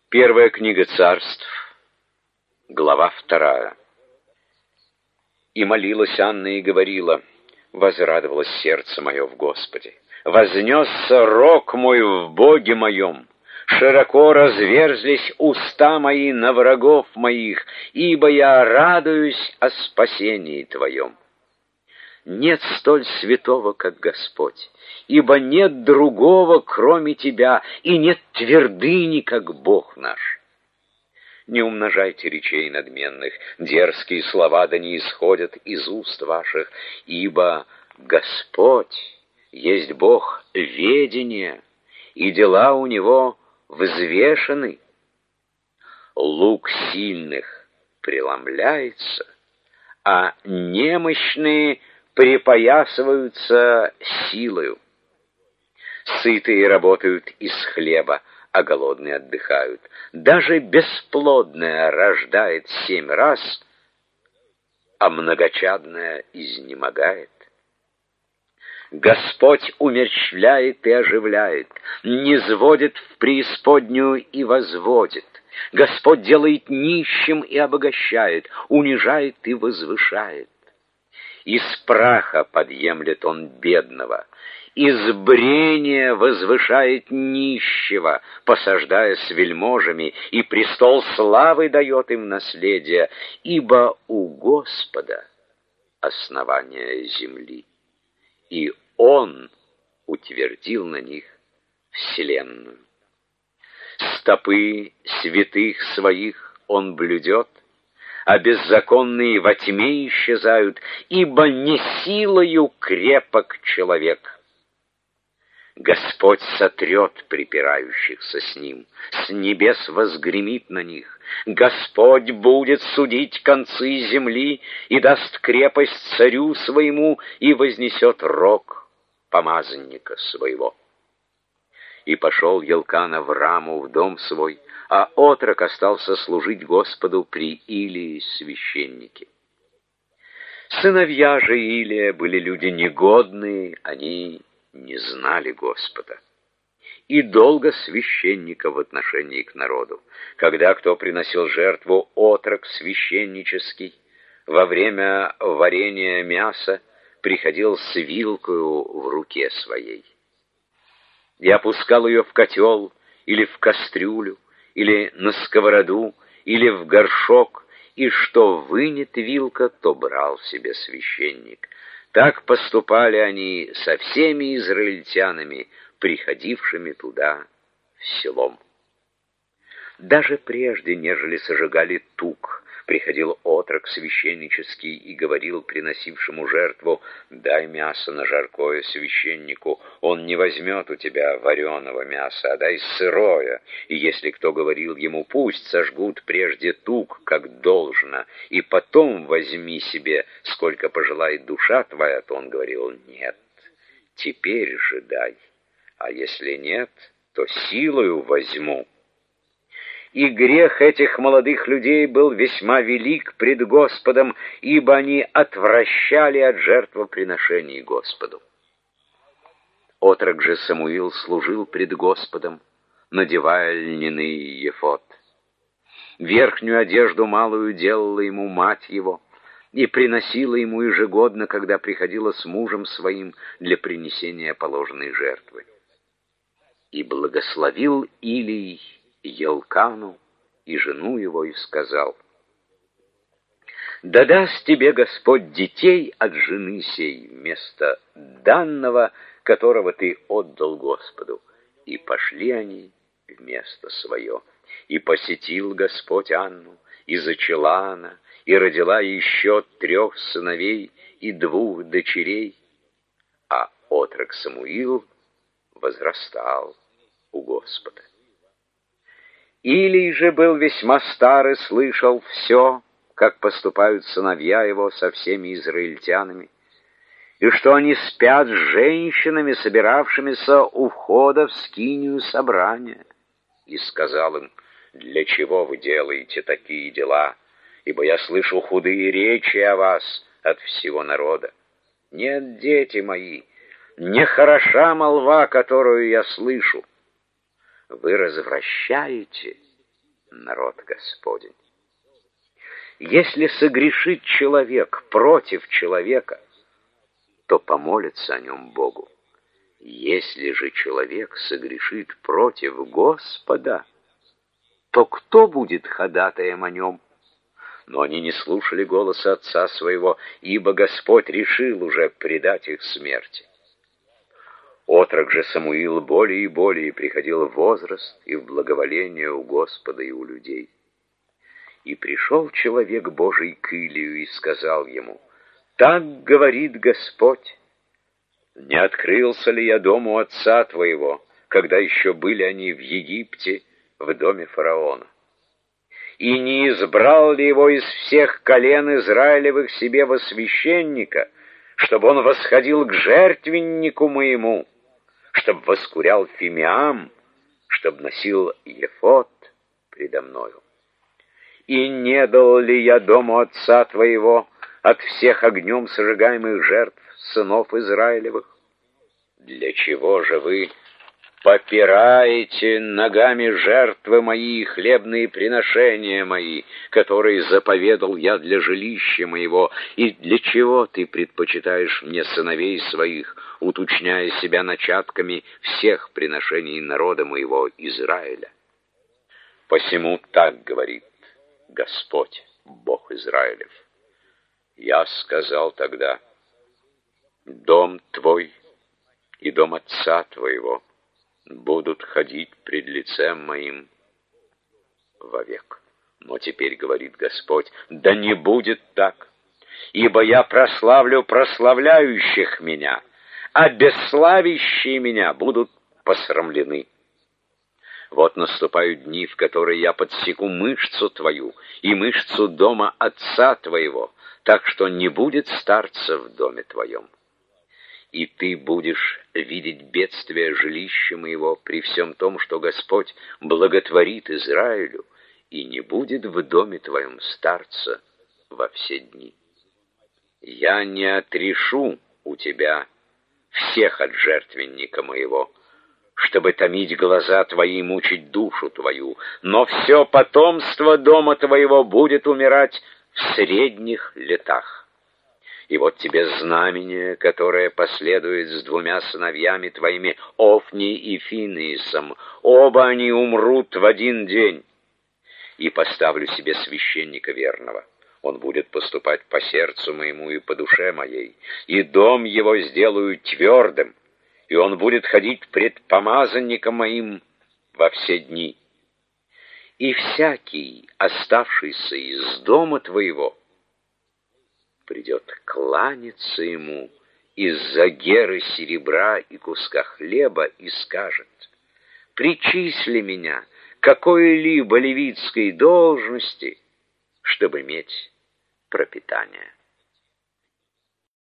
Первая книга Царств, глава 2. И молилась Анна и говорила: возрадовалось сердце мое в Господе, вознесся рог мой в Боге моем, широко разверзлись уста мои на врагов моих, ибо я радуюсь о спасении Твоем. Нет столь святого, как Господь, ибо нет другого, кроме Тебя, и нет твердыни, как Бог наш. Не умножайте речей надменных, дерзкие слова да не исходят из уст ваших, ибо Господь есть Бог ведения, и дела у Него взвешены. Лук сильных преломляется, а немощные припоясываются силою. Сытые работают из хлеба, а голодные отдыхают. Даже бесплодная рождает 7 раз, а многочадная изнемогает. Господь умерщвляет и оживляет, низводит в преисподнюю и возводит. Господь делает нищим и обогащает, унижает и возвышает. Из праха подъемлет он бедного, из брения возвышает нищего, посаждая с вельможами, и престол славы дает им наследие, ибо у Господа основание земли, и Он утвердил на них вселенную. Стопы святых своих Он блюдет, а беззаконные во тьме исчезают, ибо не силою крепок человек. Господь сотрет припирающихся с Ним, с небес возгремит на них. Господь будет судить концы земли и даст крепость царю своему и вознесет рог помазанника своего. И пошел Елкана в Раму, в дом свой, а отрок остался служить Господу при Илии священнике. Сыновья же Илия были люди негодные, они не знали Господа. И долго священника в отношении к народу. Когда кто приносил жертву, отрок священнический, во время варения мяса приходил с вилкою в руке своей. И опускал ее в котел, или в кастрюлю, или на сковороду, или в горшок, и что вынет вилка, то брал себе священник. Так поступали они со всеми израильтянами, приходившими туда в селом. Даже прежде, нежели сожигали тук, приходил отрок священнический и говорил приносившему жертву: дай мясо на жаркое священнику, он не возьмет у тебя вареного мяса, а дай сырое. И если кто говорил ему: пусть сожгут прежде тук, как должно, и потом возьми себе, сколько пожелает душа твоя, то он говорил: нет, теперь же дай, а если нет, то силою возьму. И грех этих молодых людей был весьма велик пред Господом, ибо они отвращали от жертвоприношений Господу. Отрок же Самуил служил пред Господом, надевая льняный ефод. Верхнюю одежду малую делала ему мать его и приносила ему ежегодно, когда приходила с мужем своим для принесения положенной жертвы. И благословил Илий Елкану и жену его и сказал: да даст тебе Господь детей от жены сей вместо данного, которого ты отдал Господу. И пошли они в место свое. И посетил Господь Анну, и зачала она, и родила еще 3 сыновей и 2 дочерей. А отрок Самуил возрастал у Господа. Илий же был весьма стар и слышал все, как поступают сыновья его со всеми израильтянами, и что они спят с женщинами, собиравшимися у входа в скинию собрания. И сказал им: для чего вы делаете такие дела? Ибо я слышу худые речи о вас от всего народа. Нет, дети мои, не хороша молва, которую я слышу. Вы развращаете народ Господень. Если согрешит человек против человека, то помолится о нем Богу. Если же человек согрешит против Господа, то кто будет ходатаем о нем? Но они не слушали голоса отца своего, ибо Господь решил уже предать их смерти. Отрок же Самуил более и более приходил в возраст и в благоволение у Господа и у людей. И пришел человек Божий к Илию и сказал ему: «Так говорит Господь: не открылся ли я дому отца твоего, когда еще были они в Египте, в доме фараона? И не избрал ли его из всех колен Израилевых себе во священника, чтобы он восходил к жертвеннику моему, чтобы воскурял фимиам, чтобы носил ефод предо мною? И не дал ли я дому отца твоего от всех огнем сожигаемых жертв сынов Израилевых? Для чего же вы попираете ногами жертвы мои и хлебные приношения мои, которые заповедал я для жилища моего? И для чего ты предпочитаешь мне сыновей своих, уточняя себя начатками всех приношений народа моего Израиля? Посему так говорит Господь, Бог Израилев: я сказал тогда: дом твой и дом отца твоего будут ходить пред лицем моим вовек. Но теперь говорит Господь: да не будет так, ибо я прославлю прославляющих меня, а бесславящие меня будут посрамлены. Вот наступают дни, в которые я подсеку мышцу твою и мышцу дома отца твоего, так что не будет старца в доме твоем. И ты будешь видеть бедствие жилища моего при всем том, что Господь благотворит Израилю, и не будет в доме твоем старца во все дни. Я не отрешу у тебя всех от жертвенника моего, чтобы томить глаза твои и мучить душу твою, но все потомство дома твоего будет умирать в средних летах. И вот тебе знамение, которое последует с двумя сыновьями твоими, Офни и Финеисом. Оба они умрут в один день. И поставлю себе священника верного. Он будет поступать по сердцу моему и по душе моей, и дом его сделаю твердым, и он будет ходить пред помазанником моим во все дни. И всякий, оставшийся из дома твоего, придет кланяться ему из-за геры серебра и куска хлеба и скажет: причисли меня к какой-либо левитской должности, чтобы иметь пропитание.